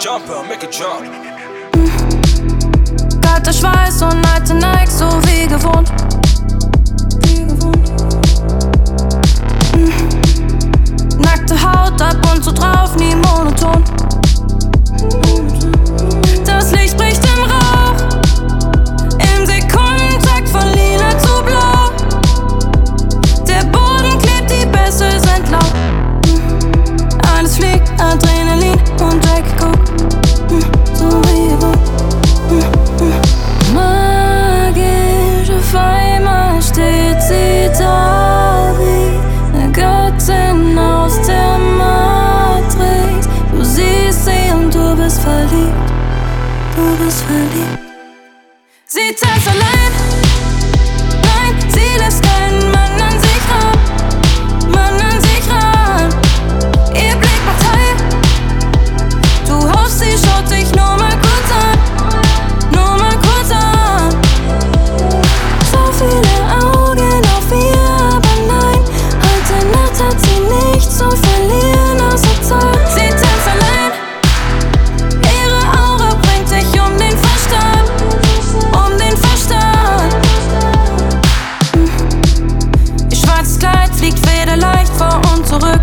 Jumper, make a jump. Kalter Schweiß und alte Nike, so wie gewohnt. Nackte Haut, ab und zu drauf, nie monoton. Das Licht bricht im Rauch, im Sekundentakt von lila zu blau. Der Boden klebt, die Bässe sind laut. Alles fliegt, Adrenalin und Jack Coke. So wie gewohnt. Magisch, auf einmal steht sie da wie eine Göttin aus der Matrix. Du siehst sie und du bist verliebt. Du bist verliebt. Sie tanzt allein. Nein, sie lässt keinen Mann an sich ran. Mann an sich ran. Ihr Blick macht heil. Du hoffst, sie schaut dich nur mal kurz an. Nur mal kurz an. So viele Augen auf ihr, aber nein. Heute Nacht hat sie nichts zu verlieren außer Zeit. Sie tanzt allein. Ihre Aura bringt dich um den Verstand. Um den Verstand. Ihr schwarzes Kleid fliegt federleicht vor und zurück.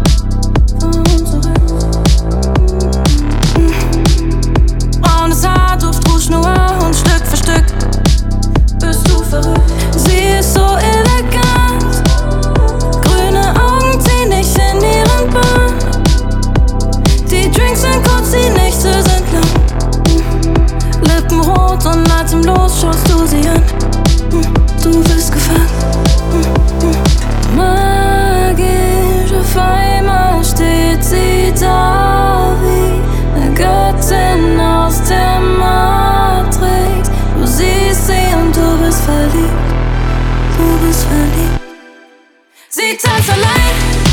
Braunes Haar, Duft, Rouge Noir und Stück für Stück bist du verrückt. Sie ist so elegant. Grüne Augen ziehen dich in ihren Bann. Die Drinks sind kurz, die Nächte sind lang. Lippen rot und atemlos schaust du sie an. Du bist gefangen. Magisch, auf einmal steht sie da wie eine Göttin aus der Matrix. Du siehst sie und du bist verliebt. Du bist verliebt. Sie tanzt allein.